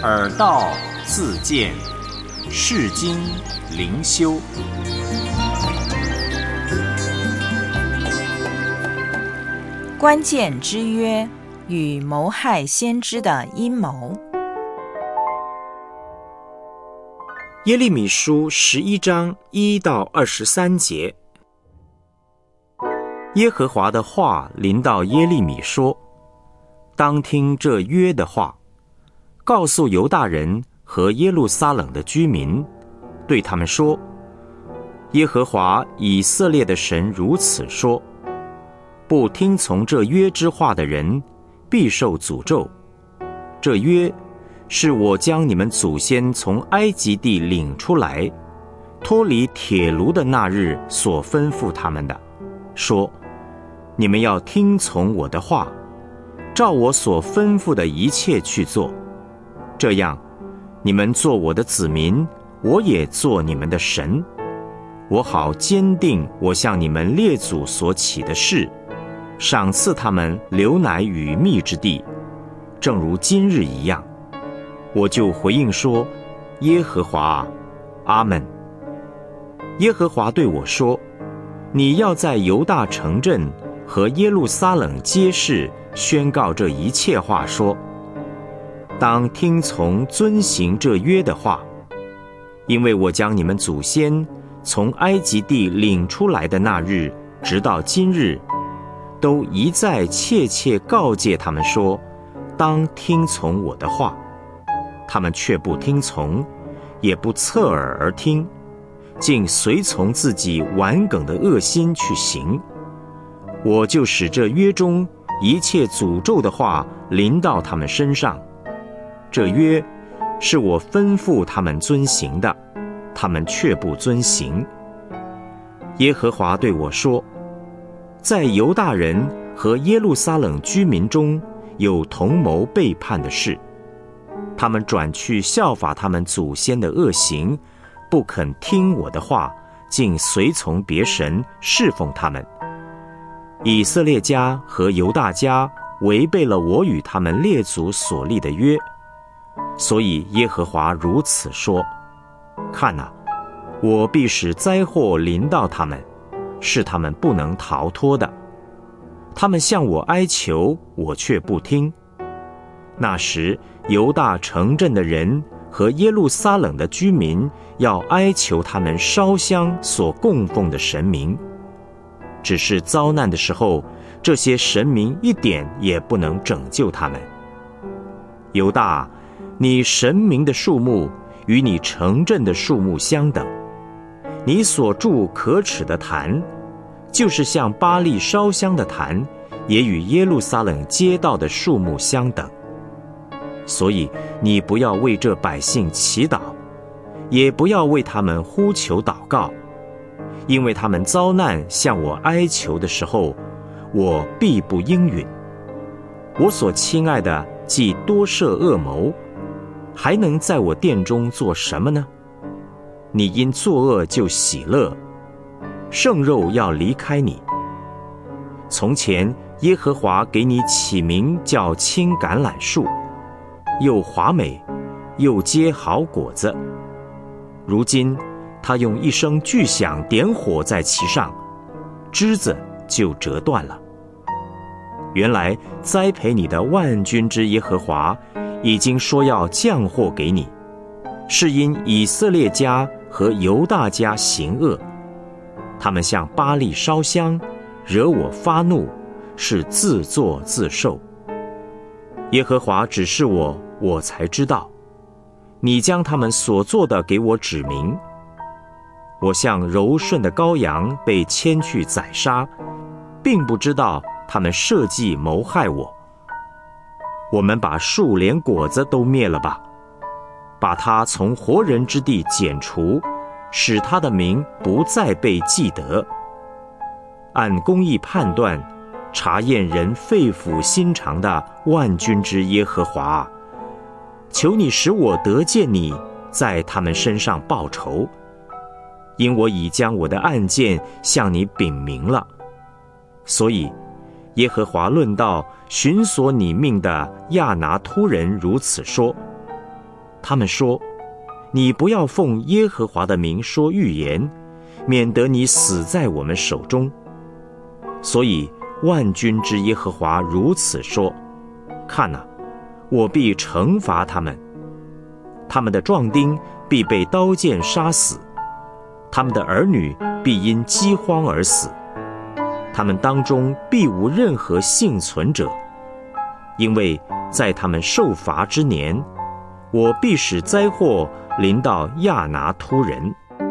耳道自见，世经灵修。 关键之约与谋害先知的阴谋。 耶利米书11章1到23节。耶和华的话临到耶利米说：当听这约的话，告诉犹大人和耶路撒冷的居民，对他们说：耶和华以色列的神如此说，不听从这约之话的人必受诅咒。这约是我将你们祖先从埃及地领出来，脱离铁炉的那日所吩咐他们的，说：你们要听从我的话，照我所吩咐的一切去做，这样你们做我的子民，我也做你们的神，我好坚定我向你们列祖所起的誓，赏赐他们流奶与蜜之地，正如今日一样。我就回应说：耶和华啊，阿们。耶和华对我说：你要在犹大城镇和耶路撒冷街市宣告这一切话，说：当听从遵行这约的话，因为我将你们祖先从埃及地领出来的那日直到今日，都一再切切告诫他们说：当听从我的话，他们却不听从，也不侧耳而听，竟随从自己顽梗的恶心去行。我就使这约中一切诅咒的话临到他们身上。这约是我吩咐他们遵行的，他们却不遵行。耶和华对我说：在犹大人和耶路撒冷居民中有同谋背叛的事，他们转去效法他们祖先的恶行，不肯听我的话，竟随从别神侍奉他们。以色列家和犹大家违背了我与他们列祖所立的约，所以耶和华如此说：看啊，我必使灾祸临到他们，是他们不能逃脱的。他们向我哀求，我却不听。那时犹大城镇的人和耶路撒冷的居民要哀求他们烧香所供奉的神明，只是遭难的时候，这些神明一点也不能拯救他们。犹大，你神明的数目与你城镇的数目相等，你所筑可耻的坛，就是向巴力烧香的坛，也与耶路撒冷街道的数目相等。所以你不要为这百姓祈祷，也不要为他们呼求祷告，因为他们遭难向我哀求的时候，我必不应允。我所亲爱的既多设恶谋，还能在我殿中做什么呢？你因作恶就喜乐，圣肉要离开你。从前耶和华给你起名叫青橄榄树，又华美，又结好果子。如今他用一声巨响点火在其上，枝子就折断了。原来栽培你的万军之耶和华已经说要降祸给你，是因以色列家和犹大家行恶，他们向巴力烧香，惹我发怒，是自作自受。耶和华指示我，我才知道，你将他们所做的给我指明。我像柔顺的羔羊被牵去宰杀，并不知道他们设计谋害我。我们把树连果子都灭了吧，把他从活人之地剪除，使他的名不再被记得。按公义判断，查验人肺腑心肠的万军之耶和华，求你使我得见你，在他们身上报仇，因我已将我的案件向你禀明了。所以耶和华论到寻索你命的亚拿突人如此说： 他们说：你不要奉耶和华的名说预言，免得你死在我们手中。所以万军之耶和华如此说：看哪，我必惩罚他们，他们的壮丁必被刀剑杀死，他们的儿女必因饥荒而死，他们当中必无任何幸存者，因为在他们受罚之年，我必使灾祸临到亚拿突人。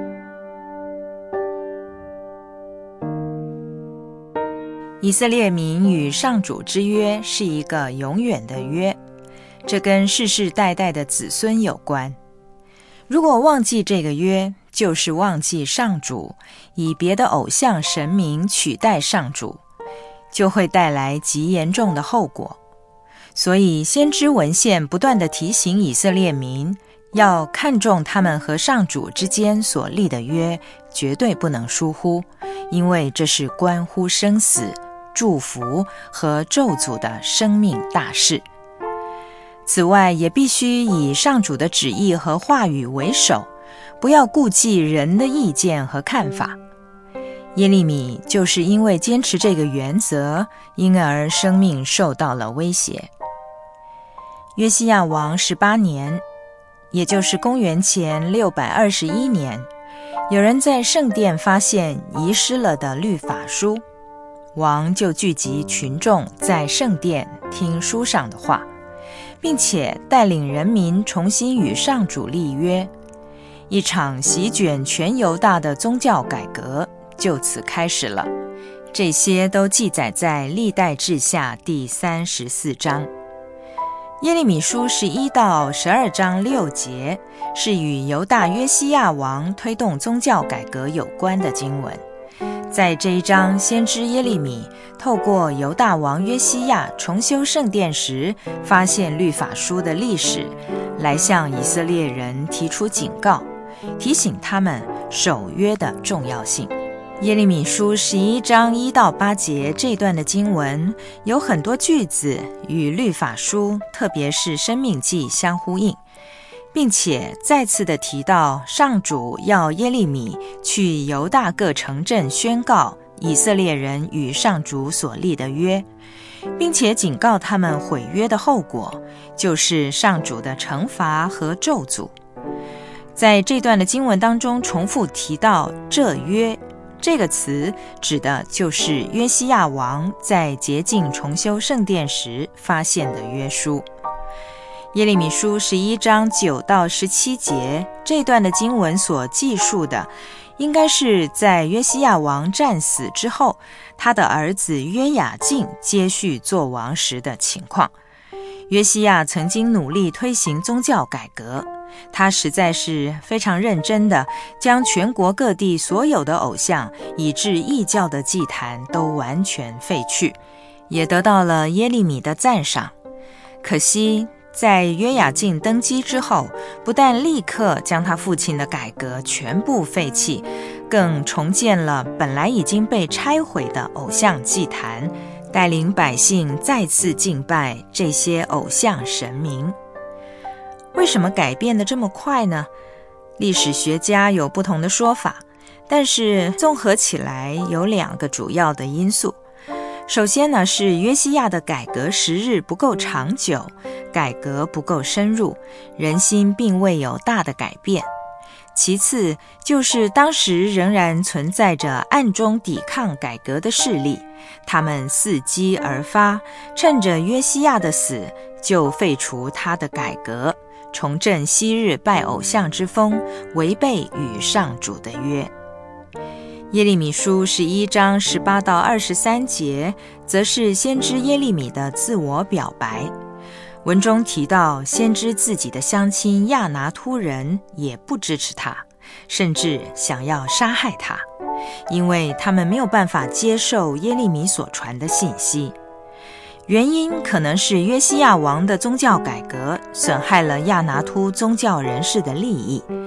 以色列民与上主之约是一个永远的约，这跟世世代代的子孙有关。如果忘记这个约，就是忘记上主，以别的偶像神明取代上主，就会带来极严重的后果。所以先知文献不断地提醒以色列民，要看重他们和上主之间所立的约，绝对不能疏忽，因为这是关乎生死、祝福和咒诅的生命大事。此外，也必须以上主的旨意和话语为首，不要顾忌人的意见和看法。耶利米就是因为坚持这个原则，因而生命受到了威胁。约西亚王18年，也就是公元前621年，有人在圣殿发现遗失了的律法书，王就聚集群众在圣殿听书上的话，并且带领人民重新与上主立约。一场席卷全犹大的宗教改革就此开始了。这些都记载在历代志下第34章。耶利米书11到12章6节是与犹大约西亚王推动宗教改革有关的经文。在这一章，先知耶利米透过犹大王约西亚重修圣殿时发现律法书的历史，来向以色列人提出警告，提醒他们守约的重要性。耶利米书11章1到8节这段的经文有很多句子与律法书，特别是申命记相呼应，并且再次的提到上主要耶利米去犹大各城镇宣告以色列人与上主所立的约，并且警告他们毁约的后果，就是上主的惩罚和咒诅。在这段的经文当中重复提到这约这个词，指的就是约西亚王在洁净重修圣殿时发现的约书。耶利米书11章9到17节这段的经文所记述的，应该是在约西亚王战死之后，他的儿子约雅敬接续做王时的情况。约西亚曾经努力推行宗教改革，他实在是非常认真的将全国各地所有的偶像以致异教的祭坛都完全废去，也得到了耶利米的赞赏。可惜在约雅敬登基之后，不但立刻将他父亲的改革全部废弃，更重建了本来已经被拆毁的偶像祭坛，带领百姓再次敬拜这些偶像神明。为什么改变得这么快呢？历史学家有不同的说法，但是综合起来有2个主要的因素。首先呢，是约西亚的改革时日不够长久，改革不够深入，人心并未有大的改变。其次就是当时仍然存在着暗中抵抗改革的势力，他们伺机而发，趁着约西亚的死就废除他的改革，重振昔日拜偶像之风，违背与上主的约。耶利米书11章18到23节则是先知耶利米的自我表白。文中提到先知自己的乡亲亚拿突人也不支持他，甚至想要杀害他，因为他们没有办法接受耶利米所传的信息。原因可能是约西亚王的宗教改革损害了亚拿突宗教人士的利益，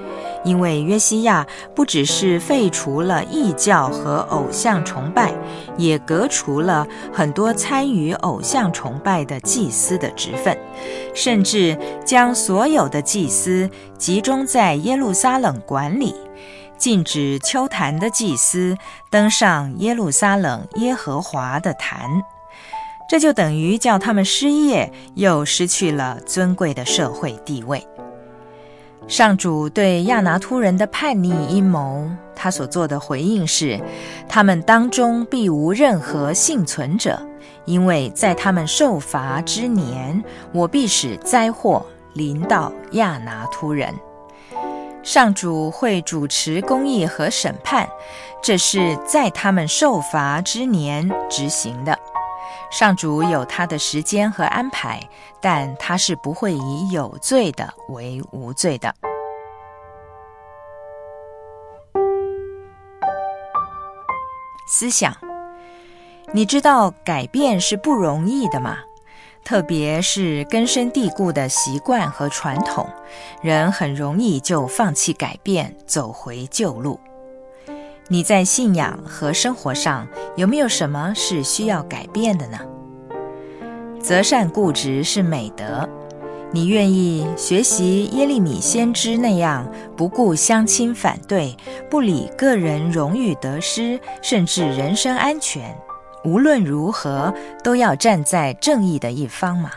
因为约西亚不只是废除了异教和偶像崇拜，也革除了很多参与偶像崇拜的祭司的职分，甚至将所有的祭司集中在耶路撒冷管理，禁止丘坛的祭司登上耶路撒冷耶和华的坛。这就等于叫他们失业，又失去了尊贵的社会地位。上主对亚拿突人的叛逆阴谋，他所做的回应是，他们当中必无任何幸存者，因为在他们受罚之年，我必使灾祸临到亚拿突人。上主会主持公义和审判，这是在他们受罚之年执行的。上主有他的时间和安排，但他是不会以有罪的为无罪的。思想，你知道改变是不容易的吗？特别是根深蒂固的习惯和传统，人很容易就放弃改变，走回旧路。你在信仰和生活上有没有什么是需要改变的呢？择善固执是美德，你愿意学习耶利米先知那样不顾乡亲反对，不理个人荣誉得失，甚至人身安全，无论如何都要站在正义的一方吗？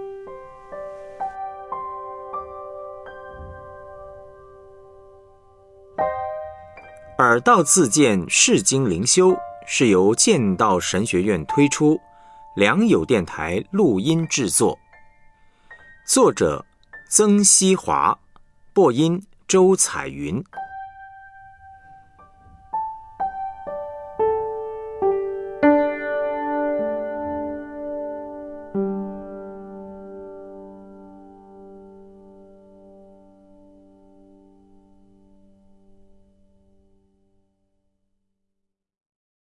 耳道自荐释经灵修是由剑道神学院推出，良友电台录音制作，作者曾希华，播音周彩云。